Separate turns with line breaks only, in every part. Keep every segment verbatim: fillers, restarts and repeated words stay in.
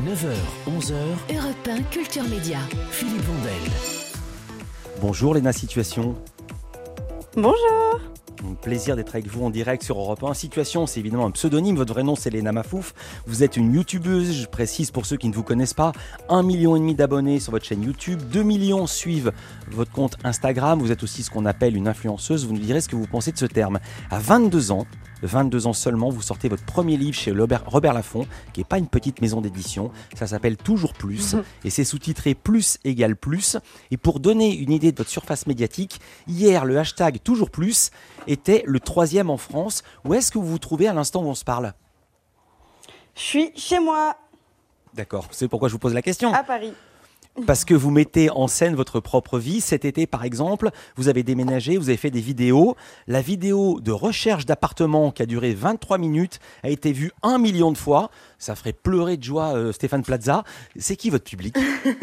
neuf heures, onze heures,
Europe un Culture Média.
Philippe Vandel.
Bonjour Léna Situation.
Bonjour.
Un plaisir d'être avec vous en direct sur Europe un. Situation, c'est évidemment un pseudonyme. Votre vrai nom, c'est Léna Mafouf. Vous êtes une youtubeuse, je précise pour ceux qui ne vous connaissent pas. Un million et demi d'abonnés sur votre chaîne YouTube. Deux millions suivent votre compte Instagram. Vous êtes aussi ce qu'on appelle une influenceuse. Vous nous direz ce que vous pensez de ce terme. À vingt-deux ans, vingt-deux ans seulement, vous sortez votre premier livre chez Robert Laffont, qui n'est pas une petite maison d'édition. Ça s'appelle Toujours Plus et c'est sous-titré Plus égale Plus. Et pour donner une idée de votre surface médiatique, hier, le hashtag Toujours Plus était le troisième en France. Où est-ce que vous vous trouvez à l'instant où on se parle ?
Je suis chez moi,
D'accord, c'est pourquoi je vous pose la question.
à Paris.
Parce que vous mettez en scène votre propre vie. Cet été, par exemple, vous avez déménagé, vous avez fait des vidéos. La vidéo de recherche d'appartement qui a duré vingt-trois minutes a été vue un million de fois. Ça ferait pleurer de joie euh, Stéphane Plaza. C'est qui votre public ?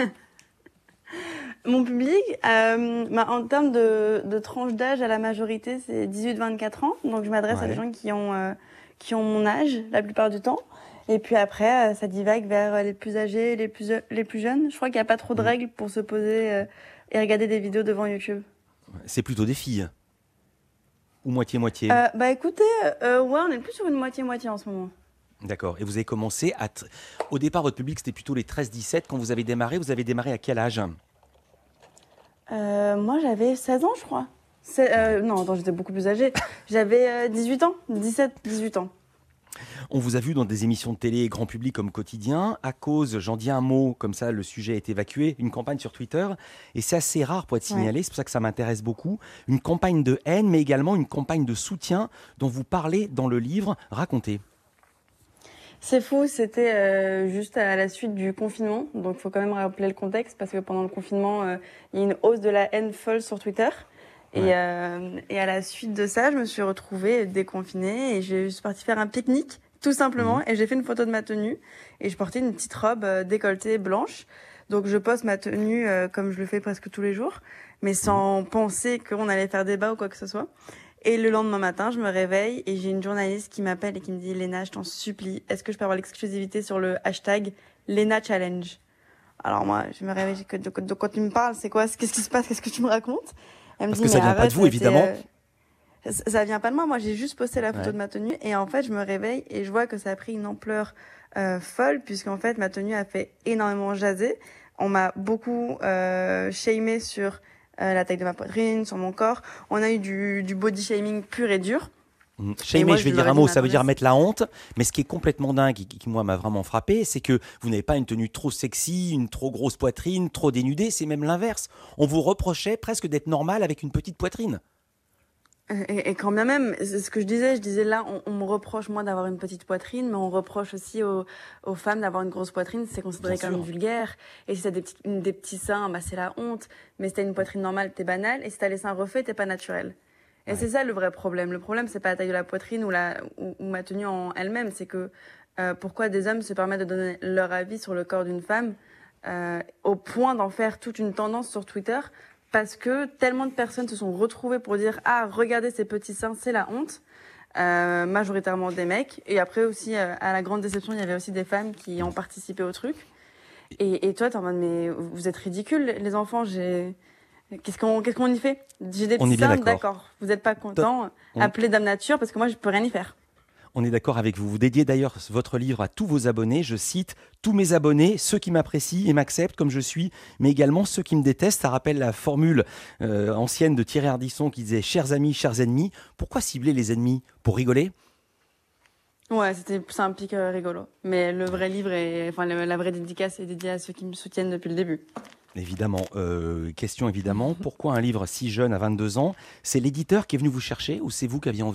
Mon public, euh, bah, en termes de, de tranche d'âge, à la majorité, c'est dix-huit vingt-quatre ans. Donc je m'adresse
Ouais.
à des gens qui ont, euh, qui ont mon âge la plupart du temps. Et puis après, euh, ça divague vers les plus âgés, les plus, les plus jeunes. Je crois qu'il n'y a pas trop de
Mmh.
règles pour se poser euh, et regarder des vidéos devant YouTube.
C'est plutôt des filles. Ou moitié-moitié.
Euh, bah écoutez, euh, ouais, on est plus sur une moitié-moitié en ce moment.
D'accord. Et vous avez commencé à... T... Au départ, votre public, c'était plutôt les treize dix-sept. Quand vous avez démarré, vous avez démarré à quel âge ?
Euh, moi, j'avais seize ans, je crois. C'est- euh, non, attends, j'étais beaucoup plus âgée. J'avais euh, dix-huit ans, dix-sept, dix-huit ans.
On vous a vu dans des émissions de télé grand public comme Quotidien. À cause, j'en dis un mot, comme ça le sujet est évacué, une campagne sur Twitter. Et c'est assez rare pour être signalé, c'est pour ça que ça m'intéresse beaucoup. Une campagne de haine, mais également une campagne de soutien dont vous parlez dans le livre. Racontez.
C'est fou, c'était euh, juste à la suite du confinement. Donc, il faut quand même rappeler le contexte parce que pendant le confinement, euh, il y a une hausse de la haine folle sur Twitter. Et,
Ouais.
euh, et à la suite de ça, je me suis retrouvée déconfinée et je suis partie faire un pique-nique, tout simplement.
Mhm.
Et j'ai fait une photo de ma tenue et je portais une petite robe euh, décolletée blanche. Donc, je poste ma tenue euh, comme je le fais presque tous les jours, mais sans penser qu'on allait faire débat ou quoi que ce soit. Et le lendemain matin, je me réveille et j'ai une journaliste qui m'appelle et qui me dit « Léna, je t'en supplie, est-ce que je peux avoir l'exclusivité sur le hashtag Léna Challenge ?» Alors moi, je me réveille, je dis, de, de, de quoi tu me parles ? C'est quoi ? Qu'est-ce qui se passe ? Qu'est-ce que tu me racontes ? Elle me
Parce
dit,
que ça
mais
vient pas de
arrête,
vous,
c'est,
évidemment.
euh, Ça, ça vient pas de moi. Moi, j'ai juste posté la photo
Ouais.
de ma tenue et en fait, je me réveille et je vois que ça a pris une ampleur euh, folle puisqu'en fait, ma tenue a fait énormément jaser. On m'a beaucoup euh, shamé sur euh, la taille de ma poitrine, sur mon corps. On a eu du, du body shaming pur et dur.
Mmh.
Et
Shamer,
moi,
je vais
je
dire
leur ai
un
dit,
mot,
mais
ça veut
attendez,
dire
c'est-
mettre la honte. Mais ce qui est complètement dingue, qui, qui, moi m'a vraiment frappé, c'est que vous n'avez pas une tenue trop sexy, une trop grosse poitrine, trop dénudée. C'est même l'inverse. On vous reprochait presque d'être normal avec une petite poitrine.
Et, et quand bien même, c'est ce que je disais, je disais là, on, on me reproche moi d'avoir une petite poitrine, mais on reproche aussi aux, aux femmes d'avoir une grosse poitrine, c'est considéré
Bien
comme
sûr.
vulgaire. Et si t'as des petits, une- des petits seins, bah c'est la honte. Mais si t'as une poitrine normale, t'es banal. Et si t'as les seins refaits, t'es pas naturel. Et
Ouais.
c'est ça le vrai problème. Le problème, c'est pas la taille de la poitrine ou, la, ou, ou ma tenue en elle-même, c'est que euh, pourquoi des hommes se permettent de donner leur avis sur le corps d'une femme euh, au point d'en faire toute une tendance sur Twitter parce que tellement de personnes se sont retrouvées pour dire « Ah, regardez ces petits seins, c'est la honte euh, », majoritairement des mecs. Et après aussi, euh, à la grande déception, il y avait aussi des femmes qui ont participé au truc. Et, et toi, t'es en mode « Mais vous êtes ridicules, les enfants, j'ai... Qu'est-ce qu'on, qu'est-ce qu'on y fait ? J'ai des
On
petits
est bien
seins,
d'accord.
d'accord. Vous n'êtes pas content,
On-
appelez Dame Nature parce que moi, je peux rien y faire. »
On est d'accord avec vous. Vous dédiez d'ailleurs votre livre à tous vos abonnés. Je cite « Tous mes abonnés, ceux qui m'apprécient et m'acceptent comme je suis, mais également ceux qui me détestent ». Ça rappelle la formule euh, ancienne de Thierry Ardisson qui disait « Chers amis, chers ennemis ». Pourquoi cibler les ennemis ? Pour rigoler ?
Ouais, c'était, c'est un pic euh, rigolo. Mais le vrai livre, est, enfin, le- la vraie dédicace est dédiée à ceux qui me soutiennent depuis le début.
Évidemment. Euh, question évidemment, pourquoi un livre si jeune à vingt-deux ans ? C'est l'éditeur qui est venu vous chercher ou c'est vous qui aviez envie ?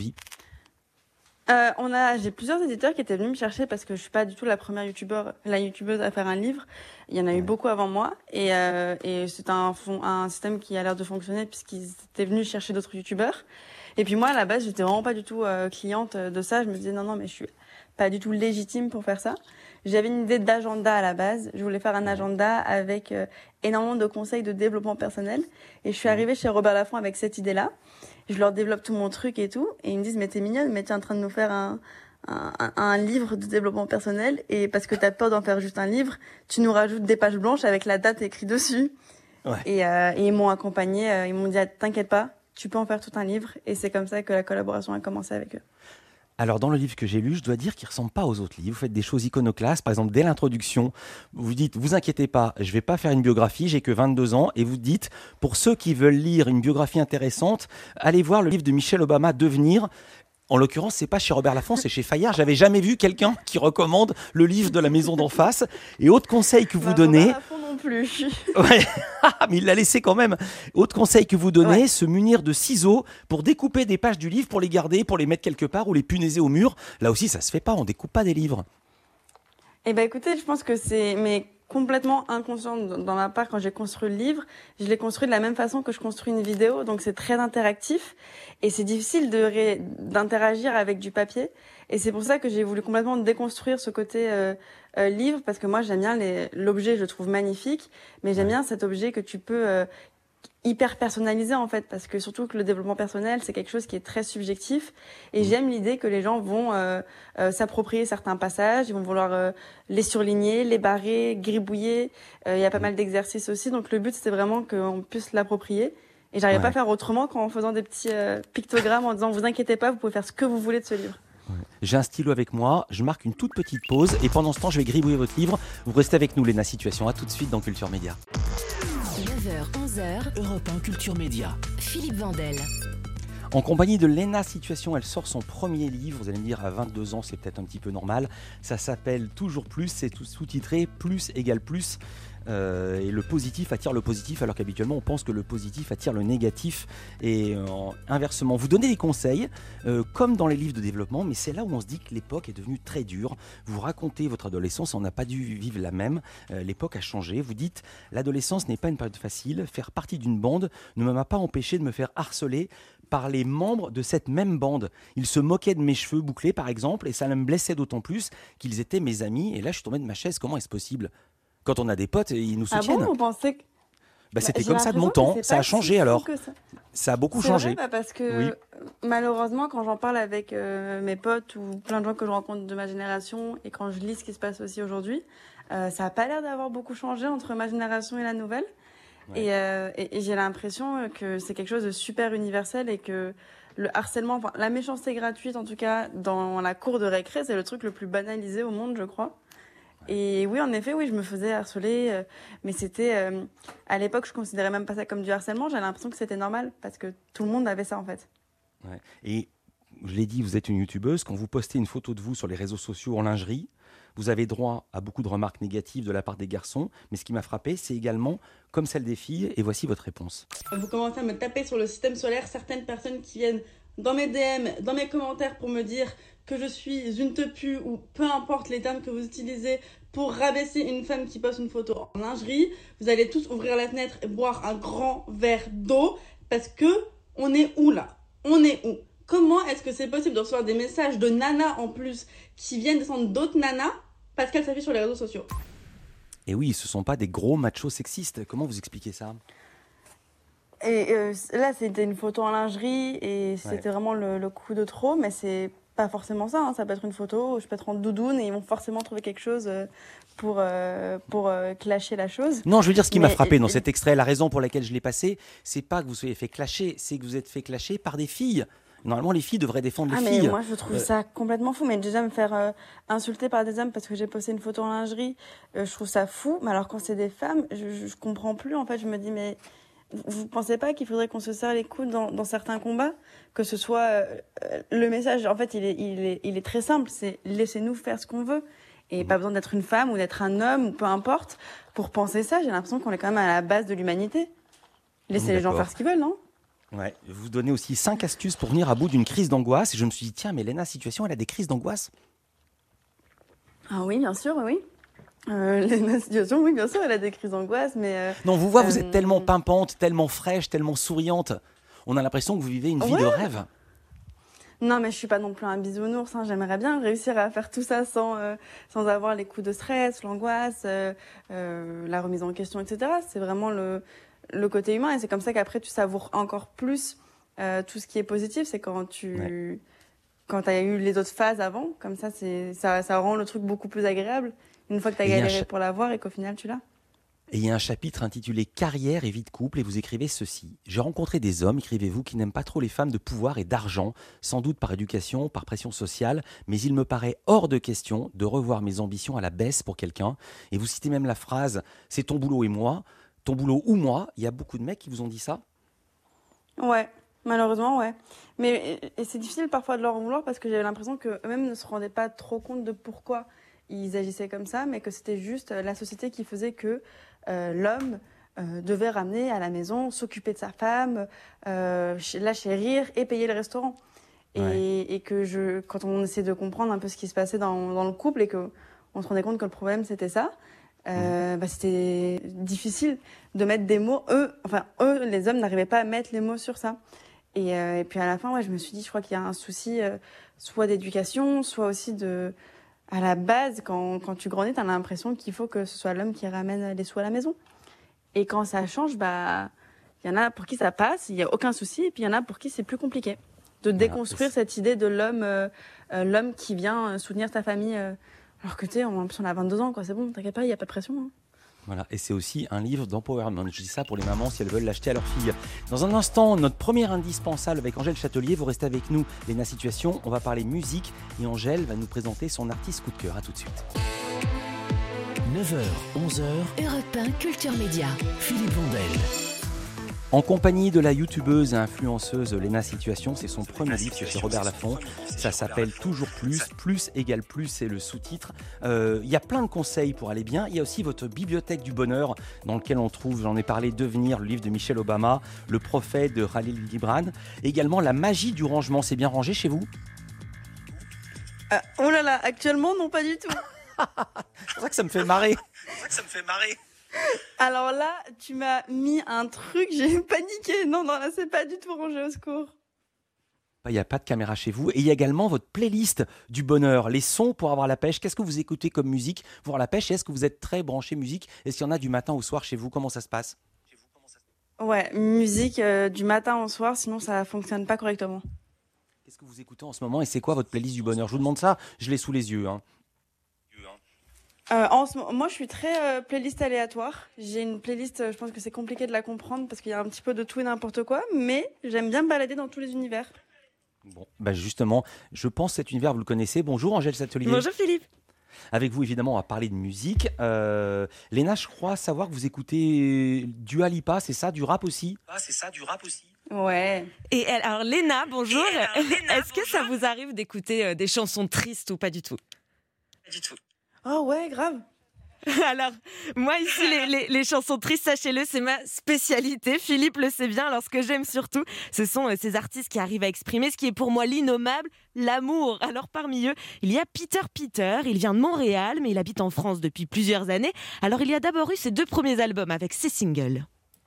Euh, on a, j'ai plusieurs éditeurs qui étaient venus me chercher parce que je suis pas du tout la première youtubeur, la youtubeuse à faire un livre. Il y en a eu beaucoup avant moi et, euh, et c'est un, fon- un système qui a l'air de fonctionner puisqu'ils étaient venus chercher d'autres youtubeurs. Et puis moi, à la base, j'étais vraiment pas du tout euh, cliente de ça. Je me disais non, non, mais je suis pas du tout légitime pour faire ça. J'avais une idée d'agenda à la base. Je voulais faire un agenda avec euh, énormément de conseils de développement personnel. Et je suis arrivée chez Robert Laffont avec cette idée-là. Je leur développe tout mon truc et tout. Et ils me disent, mais t'es mignonne, mais t'es en train de nous faire un, un, un, un livre de développement personnel et parce que t'as peur d'en faire juste un livre, tu nous rajoutes des pages blanches avec la date écrite dessus. Ouais. Et, euh, et ils m'ont accompagné, euh, ils m'ont dit ah, t'inquiète pas, tu peux en faire tout un livre. Et c'est comme ça que la collaboration a commencé avec eux.
Alors, dans le livre que j'ai lu, je dois dire qu'il ne ressemble pas aux autres livres. Vous faites des choses iconoclastes. Par exemple, dès l'introduction, vous dites, vous inquiétez pas, je ne vais pas faire une biographie, j'ai que vingt-deux ans. Et vous dites, pour ceux qui veulent lire une biographie intéressante, allez voir le livre de Michelle Obama, Devenir. En l'occurrence, c'est pas chez Robert Laffont, c'est chez Fayard. J'avais jamais vu quelqu'un qui recommande le livre de la maison d'en face. Et autre conseil que vous bah, donnez.
Robert Laffont non plus.
Ouais, mais il l'a laissé quand même. Autre conseil que vous donnez,
ouais.
se munir de ciseaux pour découper des pages du livre, pour les garder, pour les mettre quelque part ou les punaiser au mur. Là aussi, ça se fait pas. On découpe pas des livres.
Eh ben, écoutez, je pense que c'est mais complètement inconscient dans ma part quand j'ai construit le livre. Je l'ai construit de la même façon que je construis une vidéo, donc c'est très interactif et c'est difficile de ré... d'interagir avec du papier. Et c'est pour ça que j'ai voulu complètement déconstruire ce côté euh, euh, livre, parce que moi j'aime bien les... l'objet, je le trouve magnifique, mais j'aime bien cet objet que tu peux euh, hyper personnaliser en fait, parce que surtout que le développement personnel c'est quelque chose qui est très subjectif et mmh. j'aime l'idée que les gens vont euh, euh, s'approprier certains passages, ils vont vouloir euh, les surligner, les barrer, gribouiller, il euh, y a pas mmh. mal d'exercices aussi, donc le but c'était vraiment qu'on puisse l'approprier et j'arrivais ouais. pas à faire autrement qu'en faisant des petits euh, pictogrammes en disant vous inquiétez pas, vous pouvez faire ce que vous voulez de ce livre.
Ouais. J'ai un stylo avec moi, je marque une toute petite pause et pendant ce temps je vais gribouiller votre livre. Vous restez avec nous Léna Situation, à tout de suite dans Culture Média.
neuf heures, onze heures, Europe un Culture Média. Philippe Vandel.
En compagnie de Léna Situation, elle sort son premier livre. Vous allez me dire, à vingt-deux ans, c'est peut-être un petit peu normal. Ça s'appelle Toujours Plus, c'est tout sous-titré Plus égale plus. Euh, et le positif attire le positif, alors qu'habituellement on pense que le positif attire le négatif. Et euh, inversement, vous donnez des conseils, euh, comme dans les livres de développement, mais c'est là où on se dit que l'époque est devenue très dure. Vous racontez votre adolescence, on n'a pas dû vivre la même. Euh, l'époque a changé. Vous dites, l'adolescence n'est pas une période facile. Faire partie d'une bande ne m'a pas empêché de me faire harceler par les membres de cette même bande. Ils se moquaient de mes cheveux bouclés, par exemple, et ça me blessait d'autant plus qu'ils étaient mes amis. Et là, je suis tombé de ma chaise. Comment est-ce possible ? Quand on a des potes, ils nous soutiennent.
Ah bon, vous pensez que...
Bah, c'était bah, comme ça de mon temps. Ça a changé alors. Ça. ça a beaucoup
c'est
changé.
Vrai, bah, parce que oui. malheureusement, quand j'en parle avec euh, mes potes ou plein de gens que je rencontre de ma génération et quand je lis ce qui se passe aussi aujourd'hui, euh, ça n'a pas l'air d'avoir beaucoup changé entre ma génération et la nouvelle. Ouais. Et, euh, et, et j'ai l'impression que c'est quelque chose de super universel et que le harcèlement, enfin, la méchanceté gratuite en tout cas dans la cour de récré, c'est le truc le plus banalisé au monde, je crois. Et oui, en effet, oui, je me faisais harceler, euh, mais c'était euh, à l'époque, je considérais même pas ça comme du harcèlement. J'avais l'impression que c'était normal parce que tout le monde avait ça en fait.
Ouais. Et je l'ai dit, vous êtes une youtubeuse. Quand vous postez une photo de vous sur les réseaux sociaux en lingerie, vous avez droit à beaucoup de remarques négatives de la part des garçons. Mais ce qui m'a frappé, c'est également comme celle des filles. Et voici votre réponse.
Vous commencez à me taper sur le système solaire. Certaines personnes qui viennent dans mes D M, dans mes commentaires pour me dire que je suis une tepu ou peu importe les termes que vous utilisez pour rabaisser une femme qui poste une photo en lingerie, vous allez tous ouvrir la fenêtre et boire un grand verre d'eau parce que on est où là ? On est où ? Comment est-ce que c'est possible de recevoir des messages de nanas en plus qui viennent descendre d'autres nanas parce qu'elles s'affichent sur les réseaux sociaux ?
Et oui, ce ne sont pas des gros machos sexistes. Comment vous expliquez ça ?
Et euh, là, c'était une photo en lingerie et c'était ouais. vraiment le, le coup de trop, mais c'est pas forcément ça. Hein. Ça peut être une photo, je peux être en doudoune et ils vont forcément trouver quelque chose pour, euh, pour euh, clasher la chose.
Non, je veux dire, ce qui mais, m'a frappé et, dans et... cet extrait, la raison pour laquelle je l'ai passé, c'est pas que vous soyez fait clasher, c'est que vous êtes fait clasher par des filles. Normalement, les filles devraient défendre
ah,
les
mais
filles.
Moi, je trouve euh... ça complètement fou. Mais déjà, me faire euh, insulter par des hommes parce que j'ai posté une photo en lingerie, euh, je trouve ça fou. Mais alors, quand c'est des femmes, je, je, je comprends plus. En fait, je me dis, mais vous ne pensez pas qu'il faudrait qu'on se serre les coudes dans, dans certains combats ? Que ce soit euh, le message, en fait, il est, il est, il est très simple. C'est laissez-nous faire ce qu'on veut. Et mmh. pas besoin d'être une femme ou d'être un homme ou peu importe pour penser ça. J'ai l'impression qu'on est quand même à la base de l'humanité. Laissez mmh, les gens faire ce qu'ils veulent, non ?
Ouais. Vous donnez aussi cinq astuces pour venir à bout d'une crise d'angoisse. Et je me suis dit, tiens, mais Léna Situation, elle a des crises d'angoisse ?
Ah oui, bien sûr, oui. Euh, Léna Situation, oui, bien sûr, elle a des crises d'angoisse, mais... Euh,
non, vous voyez,
euh...
vous êtes tellement pimpante, tellement fraîche, tellement souriante. On a l'impression que vous vivez une vie
ouais.
de rêve.
Non, mais je suis pas non plus un bisounours. Hein. J'aimerais bien réussir à faire tout ça sans, euh, sans avoir les coups de stress, l'angoisse, euh, euh, la remise en question, et cetera. C'est vraiment le, le côté humain. Et c'est comme ça qu'après, tu savoures encore plus euh, tout ce qui est positif. C'est quand tu... Ouais. quand tu as eu les autres phases avant. Comme ça, c'est, ça, ça rend le truc beaucoup plus agréable. Une fois que tu as galéré cha- pour l'avoir et qu'au final, tu l'as.
Et il y a un chapitre intitulé « Carrière et vie de couple » et vous écrivez ceci. « J'ai rencontré des hommes, écrivez-vous, qui n'aiment pas trop les femmes de pouvoir et d'argent, sans doute par éducation, par pression sociale, mais il me paraît hors de question de revoir mes ambitions à la baisse pour quelqu'un. » Et vous citez même la phrase « C'est ton boulot et moi, ton boulot ou moi ». Il y a beaucoup de mecs qui vous ont dit ça ?
Ouais, malheureusement, ouais. Mais et c'est difficile parfois de leur en vouloir parce que j'avais l'impression qu'eux-mêmes ne se rendaient pas trop compte de pourquoi ils agissaient comme ça, mais que c'était juste la société qui faisait que euh, l'homme euh, devait ramener à la maison, s'occuper de sa femme, euh, la chérir et payer le restaurant. Ouais. Et, et que je, quand on essaie de comprendre un peu ce qui se passait dans, dans le couple et qu'on se rendait compte que le problème c'était ça, euh, mmh. bah, c'était difficile de mettre des mots. Eux, enfin, eux, les hommes n'arrivaient pas à mettre les mots sur ça. Et, euh, et puis à la fin, ouais, je me suis dit, je crois qu'il y a un souci euh, soit d'éducation, soit aussi de... À la base, quand, quand tu grandis, tu as l'impression qu'il faut que ce soit l'homme qui ramène les sous à la maison. Et quand ça change, bah, il y en a pour qui ça passe, il n'y a aucun souci, et puis il y en a pour qui c'est plus compliqué. De déconstruire voilà, cette idée de l'homme, euh, euh, l'homme qui vient soutenir ta famille, euh, alors que tu sais, en plus on a vingt-deux ans, quoi, c'est bon, t'inquiète pas, il n'y a pas de pression. Hein.
Voilà, et c'est aussi un livre d'empowerment. Je dis ça pour les mamans si elles veulent l'acheter à leur fille. Dans un instant, notre première indispensable avec Angèle Châtelier. Vous restez avec nous, Léna Situation. On va parler musique et Angèle va nous présenter son artiste coup de cœur. À tout de suite.
neuf heures, onze heures, Europe un Culture Média. Philippe Vandel.
En compagnie de la youtubeuse et influenceuse Léna Situation, c'est son premier livre chez Robert Laffont. Ça s'appelle Toujours Plus, Plus égale Plus, c'est le sous-titre. Euh, il y a plein de conseils pour aller bien. Il y a aussi votre bibliothèque du bonheur dans lequel on trouve, j'en ai parlé, Devenir, le livre de Michelle Obama, Le prophète de Khalil Gibran. Et également La magie du rangement. C'est bien rangé chez vous ?
euh, Oh là là, actuellement non, pas du tout.
C'est pour ça que ça me fait marrer. C'est pour ça que ça me fait marrer.
Alors là, tu m'as mis un truc, j'ai paniqué. Non, non, là, c'est pas du tout rangé, au secours.
Il n'y a pas de caméra chez vous. Et il y a également votre playlist du bonheur, les sons pour avoir la pêche. Qu'est-ce que vous écoutez comme musique pour avoir la pêche ? Et est-ce que vous êtes très branché musique ? Est-ce qu'il y en a du matin au soir chez vous ? Comment ça se passe ?
Ouais, musique euh, du matin au soir, sinon ça ne fonctionne pas correctement.
Qu'est-ce que vous écoutez en ce moment et c'est quoi votre playlist du bonheur ? Je vous demande ça, je l'ai sous les yeux. Hein.
Euh, en ce moment, moi, je suis très euh, playlist aléatoire. J'ai une playlist, euh, je pense que c'est compliqué de la comprendre parce qu'il y a un petit peu de tout et n'importe quoi, mais j'aime bien me balader dans tous les univers.
Bon, bah justement, je pense que cet univers, vous le connaissez. Bonjour Angèle Châtelier.
Bonjour Philippe.
Avec vous, évidemment, on va parler de musique. Euh, Léna, je crois savoir que vous écoutez Dua Lipa, c'est ça, du rap aussi ?
Ah, c'est ça, du rap aussi.
Ouais.
Et elle, alors Léna, bonjour.
Et alors, Léna,
Est-ce que ça vous arrive d'écouter euh, des chansons tristes ou pas du tout ?
Pas du tout.
Oh ouais, grave.
Alors, moi ici, les, les, les chansons tristes, sachez-le, c'est ma spécialité. Philippe le sait bien. Alors, ce que j'aime surtout, ce sont euh, ces artistes qui arrivent à exprimer ce qui est pour moi l'innommable, l'amour. Alors, parmi eux, il y a Peter Peter. Il vient de Montréal, mais il habite en France depuis plusieurs années. Alors, il y a d'abord eu ses deux premiers albums avec ses singles.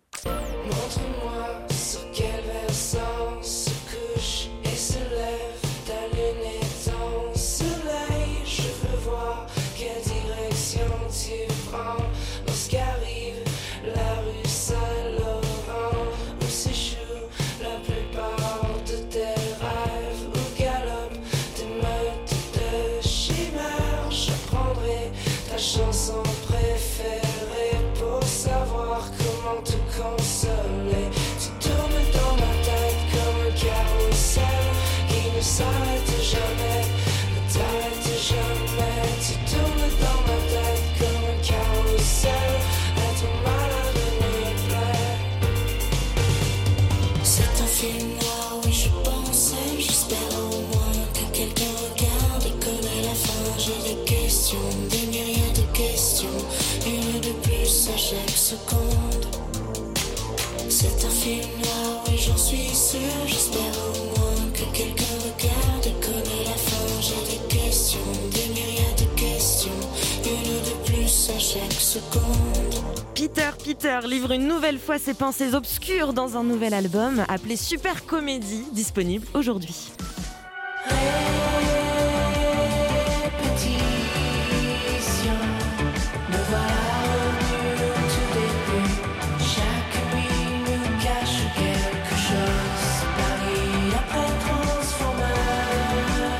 Montre-moi sur quel versant se couche et se lève ta lune et ton soleil. Je veux voir quelle direction tu prends lorsqu'arrive la rue Saint-Laurent où s'échoue la plupart de tes rêves, où galopent tes meutes de chimères. Je prendrai ta chanson préférée pour savoir comment te consoler. Tu tournes dans ma tête comme un carrousel qui ne s'arrête jamais, ne t'arrête jamais. Tu tournes dans ma tête comme un carrousel, être malade me plaît. C'est un film noir, oui je pense, j'espère au moins que quelqu'un regarde et connaît la fin. J'ai des questions, des myriades de questions, une de plus à chaque seconde. C'est un film noir, oui j'en suis sûr. J'espère au moins que quelqu'un regarde et connaît la fin. J'ai des questions, des myriades de questions, une de plus à chaque seconde.
Peter Peter livre une nouvelle fois ses pensées obscures dans un nouvel album appelé Super Comédie, disponible aujourd'hui.
Répétition, me voilà revenu au tout début. Chaque nuit nous cache quelque chose. Paris après transformation.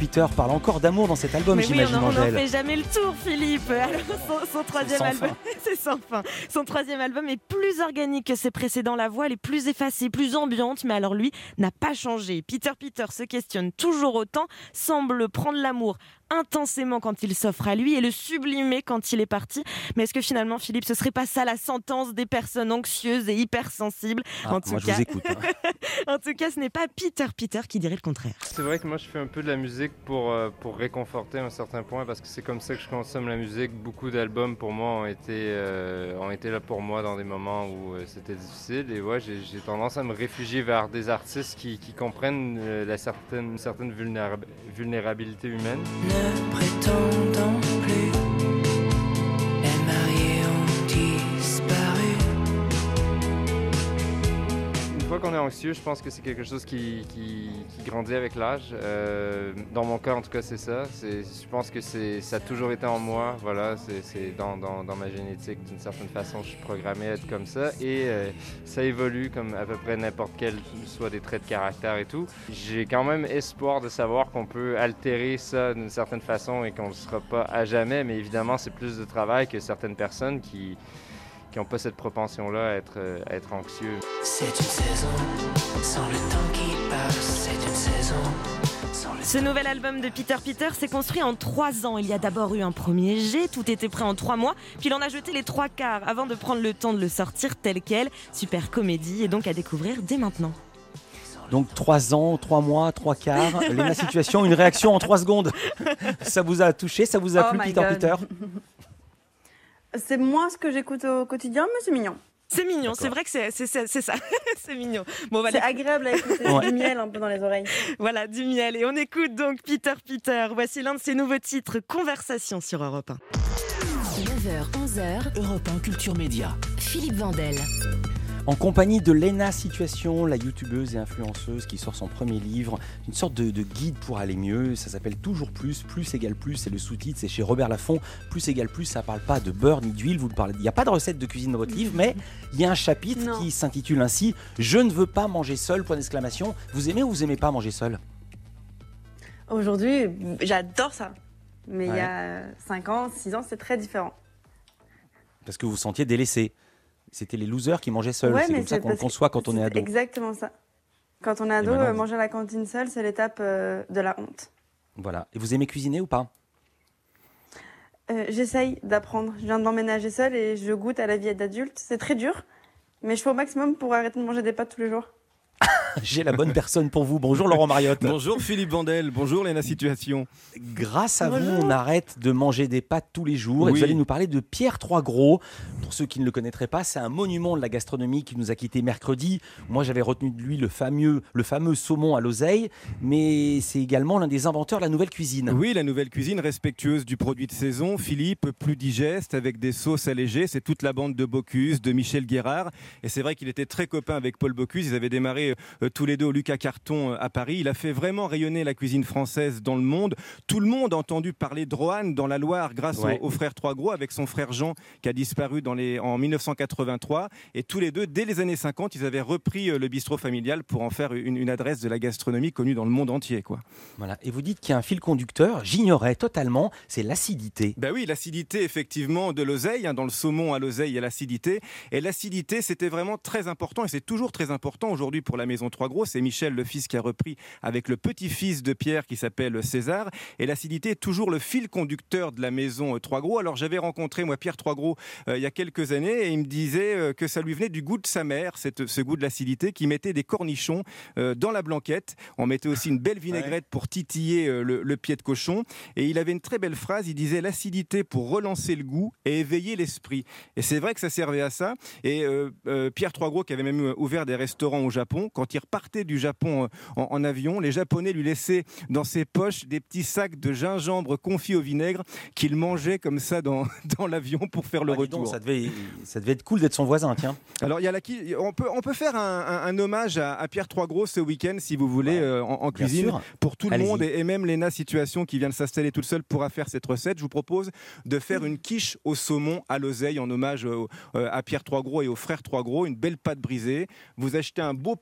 Peter parle encore d'amour dans cet album,
Mais oui,
j'imagine,
on n'en
Angèle.
fait jamais le tour, Philippe. Alors, son, son troisième
sans
album,
fin.
c'est sans fin. Son troisième album est plus organique que ses précédents. La voix, elle est plus effacée, plus ambiante, mais alors lui n'a pas changé. Peter Peter se questionne toujours autant, semble prendre l'amour intensément quand il s'offre à lui et le sublimer quand il est parti. Mais est-ce que finalement, Philippe, ce serait pas ça la sentence des personnes anxieuses et hypersensibles?
Ah,
En tout
moi, je
cas,
vous écoute. hein.
en tout cas, ce n'est pas Peter Peter qui dirait le contraire.
C'est vrai que moi je fais un peu de la musique pour, euh, pour réconforter à un certain point parce que c'est comme ça que je consomme la musique. Beaucoup d'albums pour moi ont été, euh, ont été là pour moi dans des moments où euh, c'était difficile et ouais, j'ai, j'ai tendance à me réfugier vers des artistes qui, qui comprennent euh, la certaine, une certaine vulnéra- vulnérabilité humaine.
Ne prétendons plus, les mariés ont disparu.
Une fois qu'on est anxieux, je pense que c'est quelque chose qui, qui, qui grandit avec l'âge. Euh, dans mon cas, en tout cas, c'est ça. C'est, je pense que c'est, ça a toujours été en moi. Voilà, c'est, c'est dans, dans, dans ma génétique. D'une certaine façon, je suis programmé à être comme ça. Et euh, ça évolue comme à peu près n'importe quel, soit des traits de caractère et tout. J'ai quand même espoir de savoir qu'on peut altérer ça d'une certaine façon et qu'on ne le sera pas à jamais. Mais évidemment, c'est plus de travail que certaines personnes qui qui n'ont pas cette propension-là à être, euh, à être anxieux.
C'est une saison sans le temps qui passe. C'est une saison sans le
Ce nouvel album de Peter Peter s'est construit en trois ans. Il y a d'abord eu un premier jet, tout était prêt en trois mois, puis il en a jeté les trois quarts avant de prendre le temps de le sortir tel quel. Super comédie et donc à découvrir dès maintenant.
Donc trois ans, trois mois, trois quarts, Léna Situation, une réaction en trois secondes. Ça vous a touché, ça vous a
Oh
plu,
my
Peter
God.
Peter?
C'est moins ce que j'écoute au quotidien, mais c'est mignon.
C'est mignon,
D'accord.
c'est vrai que c'est, c'est, c'est, c'est ça, c'est mignon. Bon, on va
C'est
aller-
agréable à écouter,
Ouais.
du miel un peu dans les oreilles.
voilà, du miel. Et on écoute donc Peter Peter. Voici l'un de ses nouveaux titres, Conversation sur Europe un.
neuf heures onze heures, Europe un Culture Média. Philippe Vandel.
En compagnie de Léna Situation, la youtubeuse et influenceuse qui sort son premier livre, une sorte de, de guide pour aller mieux. Ça s'appelle Toujours plus, plus égale plus, c'est le sous-titre, c'est chez Robert Laffont. Plus égale plus, ça parle pas de beurre ni d'huile, vous ne parlez, il n'y a pas de recette de cuisine dans votre livre, mais il y a un chapitre
Non.
qui s'intitule ainsi « Je ne veux pas manger seul », point d'exclamation. Vous aimez ou vous aimez pas manger seul?
Aujourd'hui, j'adore ça. Mais il
Ouais.
y a cinq ans, six ans, c'est très différent.
Parce que vous vous sentiez délaissé. C'était les losers qui mangeaient seuls,
Ouais,
c'est
mais
comme ça
c'est
qu'on le
parce que
conçoit quand on est
c'est
ado.
Exactement ça. Quand on est ado,
maintenant,
euh,
vous-
manger à la cantine seul, c'est l'étape euh, de la honte.
Voilà. Et vous aimez cuisiner ou pas?
Euh, J'essaye d'apprendre. Je viens d'emménager seule et je goûte à la vie d'adulte. C'est très dur, mais je fais au maximum pour arrêter de manger des pâtes tous les jours.
J'ai la bonne personne pour vous. Bonjour Laurent Mariotte.
Bonjour Philippe Vandel, bonjour Léna Situation.
Grâce à vous,
Bonjour.
on arrête de manger des pâtes tous les jours. Et
Oui.
vous allez nous parler de Pierre Troisgros. Pour ceux qui ne le connaîtraient pas, c'est un monument de la gastronomie qui nous a quittés mercredi. Moi, j'avais retenu de lui le fameux, le fameux saumon à l'oseille, mais c'est également l'un des inventeurs de la nouvelle cuisine.
Oui, la nouvelle cuisine respectueuse du produit de saison, Philippe, plus digeste, avec des sauces allégées. C'est toute la bande de Bocuse, de Michel Guérard. Et c'est vrai qu'il était très copain avec Paul Bocuse. Ils avaient démarré euh, tous les deux au Lucas Carton euh, à Paris. Il a fait vraiment rayonner la cuisine française dans le monde. Tout le monde a entendu parler de Roanne dans la Loire grâce
Ouais.
au, au frère Troisgros, avec son frère Jean qui a disparu dans les, en dix-neuf cent quatre-vingt-trois. Et tous les deux, dès les années cinquante, ils avaient repris euh, le bistrot familial pour en faire une, une adresse de la gastronomie connue dans le monde entier, quoi.
Voilà. Et vous dites qu'il y a un fil conducteur, j'ignorais totalement, c'est l'acidité.
Ben oui, l'acidité effectivement de l'oseille, hein, dans le saumon à l'oseille il y a l'acidité. Et l'acidité, c'était vraiment très important et c'est toujours très important aujourd'hui pour la Maison Troisgros. C'est Michel, le fils, qui a repris avec le petit-fils de Pierre qui s'appelle César. Et l'acidité est toujours le fil conducteur de la Maison euh, Troisgros. Alors j'avais rencontré moi Pierre Troisgros euh, il y a quelques années et il me disait euh, que ça lui venait du goût de sa mère, cette, ce goût de l'acidité, qui mettait des cornichons euh, dans la blanquette. On mettait aussi une belle vinaigrette pour titiller euh, le, le pied de cochon. Et il avait une très belle phrase, il disait l'acidité pour relancer le goût et éveiller l'esprit. Et c'est vrai que ça servait à ça. Et euh, euh, Pierre Troisgros, qui avait même euh, ouvert des restaurants au Japon, quand il repartait du Japon euh, en, en avion, les Japonais lui laissaient dans ses poches des petits sacs de gingembre confit au vinaigre qu'il mangeait comme ça dans, dans l'avion pour faire le
Ah, dis
retour.
donc, ça, devait, ça devait être cool d'être son voisin, tiens.
Alors, il y a la, qui- on, peut, on peut faire un, un- un hommage à, à Pierre Troisgros ce week-end, si vous voulez,
Ouais,
euh, en, en
bien
cuisine,
sûr.
pour tout le
Allez-y.
monde. Et, et même Léna Situation, qui vient de s'installer toute seule, pourra faire cette recette. Je vous propose de faire une quiche au saumon à l'oseille en hommage au- euh, à Pierre Troisgros et aux frères Troisgros. Une belle pâte brisée. Vous achetez un beau pavé de saumon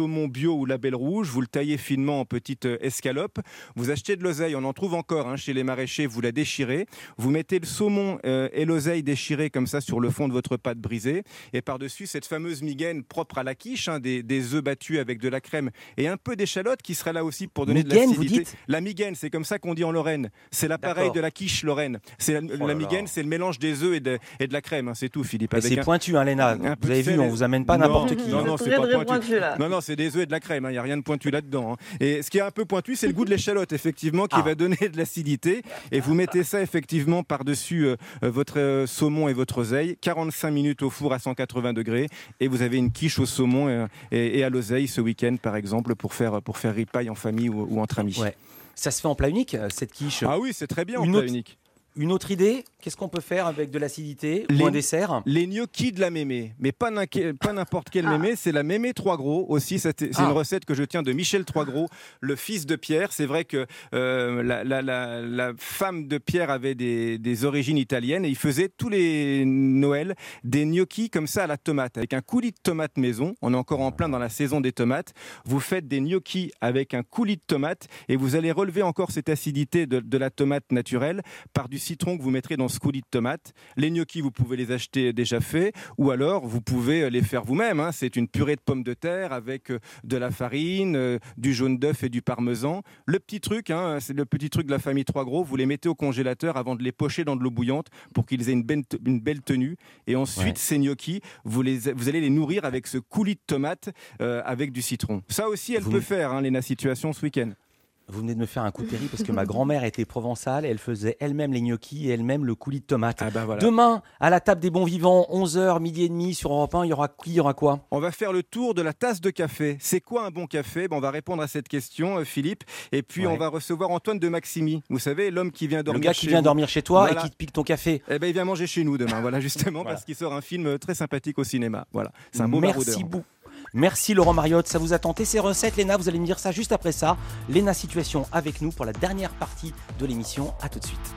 saumon bio ou label rouge, vous le taillez finement en petites escalopes. Vous achetez de l'oseille, on en trouve encore hein, chez les maraîchers, vous la déchirez. Vous mettez le saumon euh, et l'oseille déchirés comme ça sur le fond de votre pâte brisée. Et par-dessus, cette fameuse migaine propre à la quiche, hein, des, des œufs battus avec de la crème et un peu d'échalote qui sera là aussi pour donner
migaine,
de l'acidité.
vous dites ?
La migaine, c'est comme ça qu'on dit en Lorraine. C'est l'appareil
D'accord.
de la quiche lorraine. C'est la,
Oh
la
là
migaine,
là.
c'est le mélange des œufs et de, et de la crème. Hein, c'est tout, Philippe.
Mais
Avec
c'est
un-
pointu, hein, Léna.
un peu
Vous avez
de
vu,
sel
on
et-
vous amène pas
Non,
n'importe qui.
Non,
hein.
non, c'est
Très,
pas
très
pointu.
pointu, là.
Non, non, c'est des œufs et de la crème. Il n'y a rien de pointu là-dedans. hein. Et ce qui est un peu pointu, c'est le goût de l'échalote, effectivement, qui
Ah.
va donner de l'acidité. Et vous mettez ça, effectivement, par-dessus euh, euh, votre euh, saumon et votre oseille. quarante-cinq minutes au four à cent quatre-vingts degrés. Et vous avez une quiche au saumon et, et- et à l'oseille ce week-end, par exemple, pour faire, pour faire ripaille en famille ou, ou entre amis.
Ouais. Ça se fait en plat unique, euh, cette quiche.
Ah oui, c'est très bien en
Une
plat
autre-
unique.
Une autre idée, qu'est-ce qu'on peut faire avec de l'acidité
Les-
ou un dessert ?
Les gnocchis de la mémé, mais pas, n'inqui- pas n'importe quelle
Ah.
mémé, c'est la mémé trois gros aussi. ça t'est- C'est
Ah.
une recette que je tiens de Michel trois gros, le fils de Pierre. C'est vrai que euh, la, la- la- la femme de Pierre avait des, des origines italiennes et il faisait tous les Noëls des gnocchis comme ça à la tomate, avec un coulis de tomate maison. On est encore en plein dans la saison des tomates. Vous faites des gnocchis avec un coulis de tomate et vous allez relever encore cette acidité de, de la tomate naturelle par du citron que vous mettrez dans ce coulis de tomates. Les gnocchis, vous pouvez les acheter déjà faits ou alors vous pouvez les faire vous-même. hein. C'est une purée de pommes de terre avec euh, de la farine, euh, du jaune d'œuf et du parmesan. Le petit truc, hein, c'est le petit truc de la famille trois gros, vous les mettez au congélateur avant de les pocher dans de l'eau bouillante pour qu'ils aient une belle, une belle tenue. Et ensuite,
Ouais.
ces gnocchis, vous, les, vous allez les nourrir avec ce coulis de tomates euh, avec du citron. Ça aussi, elle
Vous
peut
me-
faire, hein, Léna Situation, ce week-end.
Vous venez de me faire un coup de terrible parce que ma grand-mère était provençale et elle faisait elle-même les gnocchis et elle-même le coulis de tomate.
Ah bah voilà.
Demain, à la table des bons vivants, onze heures, midi et demi sur Europe un, il y aura qui, il y aura quoi ?
On va faire le tour de la tasse de café. C'est quoi un bon café? Ben, on va répondre à cette question, euh, Philippe. Et puis,
Ouais.
on va recevoir Antoine de Maximi. Vous savez, l'homme qui vient
Le
dormir
gars
chez
qui vient
vous.
dormir chez toi
Voilà.
et qui te pique ton café.
Eh ben, il vient manger chez nous demain, voilà, justement,
Voilà.
parce qu'il sort un film très sympathique au cinéma. Voilà, c'est un beau maraudeur.
Merci beaucoup. Merci Laurent Mariotte, ça vous a tenté ces recettes Léna, vous allez me dire ça juste après ça. Léna Situation avec nous pour la dernière partie de l'émission, à tout de suite.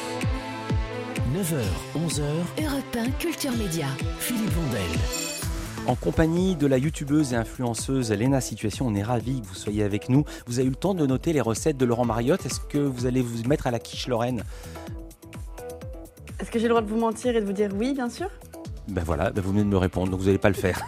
neuf heures, onze heures,
Europe un Culture Média.
Philippe Vandel.
En compagnie de la youtubeuse et influenceuse Léna Situation, on est ravis que vous soyez avec nous. Vous avez eu le temps de noter les recettes de Laurent Mariotte, est-ce que vous allez vous mettre à la quiche Lorraine ?
Est-ce que j'ai le droit de vous mentir et de vous dire oui, bien sûr?
Ben voilà, ben vous venez de me répondre, donc vous n'allez pas le faire.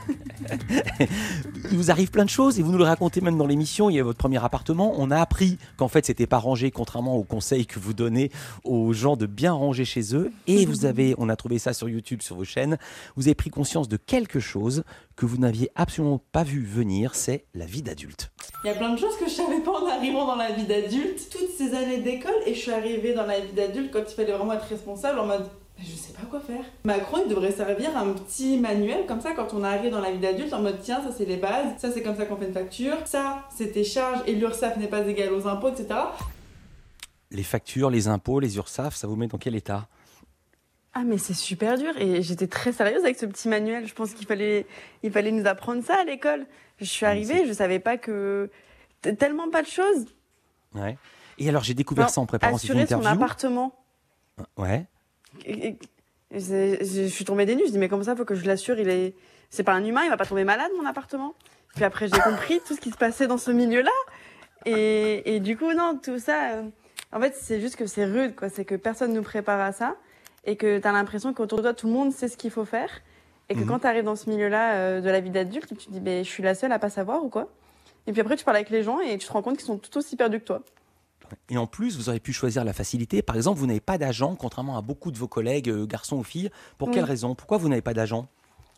Il vous arrive plein de choses et vous nous le racontez même dans l'émission. Il y a votre premier appartement. On a appris qu'en fait, c'était pas rangé, contrairement aux conseils que vous donnez aux gens de bien ranger chez eux. Et vous avez, on a trouvé ça sur YouTube, sur vos chaînes. Vous avez pris conscience de quelque chose que vous n'aviez absolument pas vu venir. C'est la vie d'adulte.
Il y a plein de choses que je savais pas en arrivant dans la vie d'adulte. Toutes ces années d'école et je suis arrivée dans la vie d'adulte quand il fallait vraiment être responsable en mode bah, je sais pas quoi faire. Macron il devrait servir un petit manuel comme ça quand on arrive dans la vie d'adulte en mode tiens ça c'est les bases, ça c'est comme ça qu'on fait une facture, ça c'est tes charges et l'URSSAF n'est pas égal aux impôts, et cetera.
Les factures, les impôts, les URSSAF, ça vous met dans quel état ?
Ah mais c'est super dur et j'étais très sérieuse avec ce petit manuel. Je pense qu'il fallait, il fallait nous apprendre ça à l'école. Je suis arrivée, je savais pas que t- tellement pas de choses.
Ouais. Et alors j'ai découvert
Alors,
ça en préparant cette
assurer son
interview.
appartement.
Ouais.
Et- et- et c'est- je je suis tombée des nues. Je dis mais comment ça, faut que je l'assure. Il est, c'est pas un humain, il va pas tomber malade mon appartement. Puis après j'ai compris tout ce qui se passait dans ce milieu-là. Et, et du coup non, tout ça. euh, en fait c'est juste que c'est rude quoi. C'est que personne nous prépare à ça et que t'as l'impression qu'autour de toi tout le monde sait ce qu'il faut faire. Et que
Mhm.
quand tu arrives dans ce milieu-là euh, de la vie d'adulte, tu te dis ben je suis la seule à pas savoir ou quoi. Et puis après tu parles avec les gens et tu te rends compte qu'ils sont tout aussi perdus que toi.
Et en plus, vous auriez pu choisir la facilité. Par exemple, vous n'avez pas d'agent, contrairement à beaucoup de vos collègues, euh, garçons ou filles. Pour
Oui.
quelle raison ? Pourquoi vous n'avez pas d'agent ?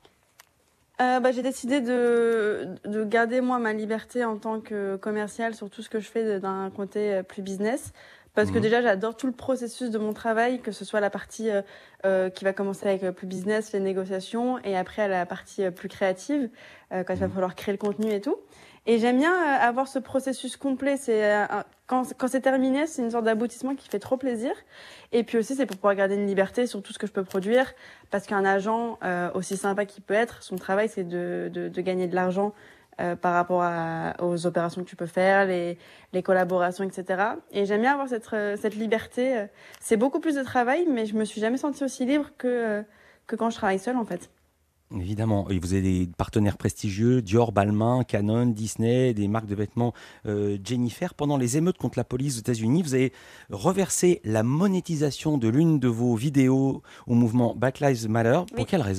Euh, bah, j'ai décidé de, de garder moi ma liberté en tant que commerciale sur tout ce que je fais d'un côté euh, plus business. Parce que
Mhm.
déjà, j'adore tout le processus de mon travail, que ce soit la partie euh, euh, qui va commencer avec euh, plus business, les négociations, et après la partie euh, plus créative, euh, quand il va
Mhm.
falloir créer le contenu et tout. Et j'aime bien euh, avoir ce processus complet. C'est euh, un- quand, quand c'est terminé, c'est une sorte d'aboutissement qui fait trop plaisir. Et puis aussi, c'est pour pouvoir garder une liberté sur tout ce que je peux produire. Parce qu'un agent, euh, aussi sympa qu'il peut être, son travail, c'est de, de, de gagner de l'argent euh, par rapport à, aux opérations que tu peux faire, les, les collaborations, et cetera. Et j'aime bien avoir cette, euh, cette liberté. C'est beaucoup plus de travail, mais je me suis jamais sentie aussi libre que, euh, que quand je travaille seule, en fait.
Évidemment, et vous avez des partenaires prestigieux, Dior, Balmain, Canon, Disney, des marques de vêtements euh, Jennifer. Pendant les émeutes contre la police aux États-Unis, vous avez reversé la monétisation de l'une de vos vidéos au mouvement Black Lives Matter. Pour
Oui.
quelle raison ?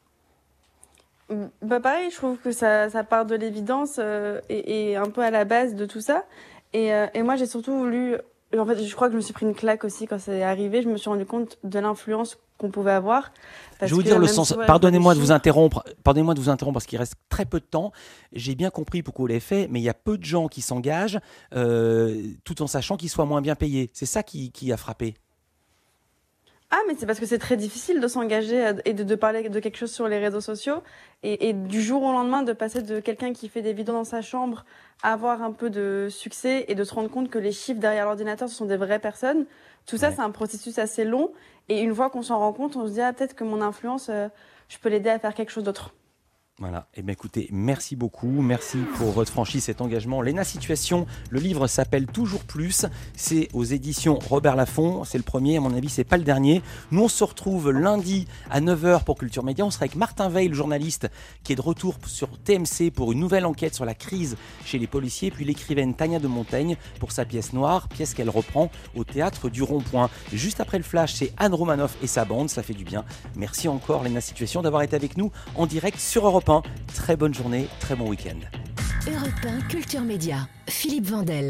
Bah pareil, je trouve que ça, ça part de l'évidence euh, et, et un peu à la base de tout ça. Et, euh, et moi, j'ai surtout voulu... En fait, je crois que je me suis pris une claque aussi quand c'est arrivé. Je me suis rendu compte de l'influence qu'on pouvait avoir.
Je vais vous dire le sens. Pardonnez-moi de vous interrompre. Pardonnez-moi de vous interrompre parce qu'il reste très peu de temps. J'ai bien compris pourquoi vous l'avez fait, mais il y a peu de gens qui s'engagent euh, tout en sachant qu'ils soient moins bien payés. C'est ça qui, qui a frappé.
Ah, mais c'est parce que c'est très difficile de s'engager et de, de parler de quelque chose sur les réseaux sociaux. Et, et du jour au lendemain, de passer de quelqu'un qui fait des vidéos dans sa chambre à avoir un peu de succès et de se rendre compte que les chiffres derrière l'ordinateur, ce sont des vraies personnes. Tout ça, ouais. C'est un processus assez long. Et une fois qu'on s'en rend compte, on se dit, ah, peut-être que mon influence, euh, je peux l'aider à faire quelque chose d'autre.
Voilà, et eh bien écoutez, merci beaucoup, merci pour votre franchise, cet engagement. Léna Situation, le livre s'appelle Toujours Plus, c'est aux éditions Robert Laffont, c'est le premier, à mon avis c'est pas le dernier. Nous on se retrouve lundi à neuf heures pour Culture Média, on sera avec Martin Veil, le journaliste qui est de retour sur T M C pour une nouvelle enquête sur la crise chez les policiers, puis l'écrivaine Tania de Montaigne pour sa pièce Noire, pièce qu'elle reprend au Théâtre du Rond-Point. Juste après le flash, c'est Anne Romanoff et sa bande, ça fait du bien. Merci encore Léna Situation d'avoir été avec nous en direct sur Europe un. Très bonne journée, très bon week-end.
Europe un Culture Média, Philippe Vandel.